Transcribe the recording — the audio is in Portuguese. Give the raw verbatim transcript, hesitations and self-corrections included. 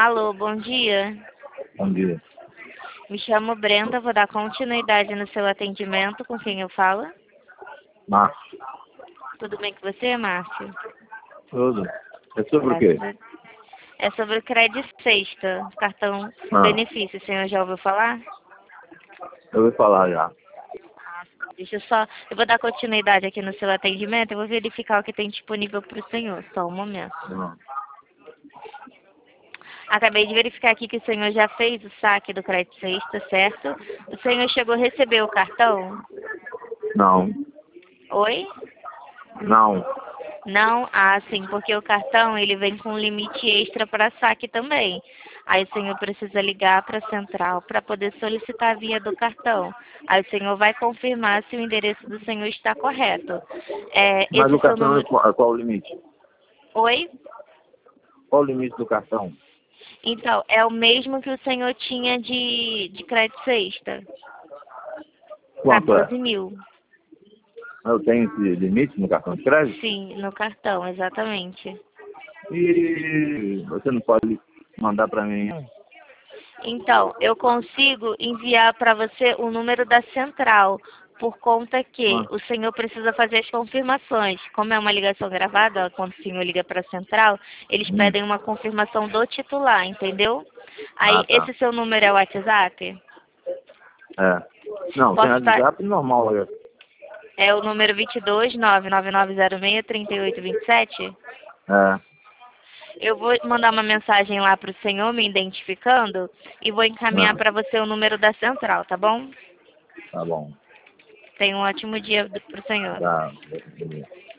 Alô, bom dia. Bom dia. Me chamo Brenda, vou dar continuidade no seu atendimento. Com quem eu falo? Márcio. Tudo bem com você, Márcio? Tudo. É sobre o quê? Graças a- É sobre o Crédito Sexta, cartão Ah, benefício. O senhor já ouviu falar? eu ouvi falar já. Deixa eu só... Eu vou dar continuidade aqui no seu atendimento. Eu vou verificar o que tem disponível para o senhor. Só um momento. Não. Acabei de verificar aqui que o senhor já fez o saque do Crédito Sexta, certo? O senhor chegou a receber o cartão? Não. Oi? Não. Não? Ah, sim, porque o cartão ele vem com limite extra para saque também. Aí o senhor precisa ligar para a central para poder solicitar a via do cartão. Aí o senhor vai confirmar se o endereço do senhor está correto. É, Mas esse o seu cartão é número... qual, é qual o limite? Oi? Qual o limite do cartão? Então, é o mesmo que o senhor tinha de, de crédito sexta. Quanto é? quatorze mil. Eu tenho esse limite no cartão de crédito? Sim, no cartão, exatamente. E você não pode mandar para mim? Então, eu consigo enviar para você o número da central, por conta que Ah. o senhor precisa fazer as confirmações. Como é uma ligação gravada, quando o senhor liga para a central, eles Hum. pedem uma confirmação do titular, entendeu? Aí, Ah, tá. esse seu número é o WhatsApp? É. Não, tem Posso tá... WhatsApp normal. né? É o número dois dois nove nove nove zero seis três oito dois sete? É. Eu vou mandar uma mensagem lá para o senhor me identificando e vou encaminhar Não. para você o número da central, tá bom? Tá bom. Tenha um ótimo dia para o senhor. Tá.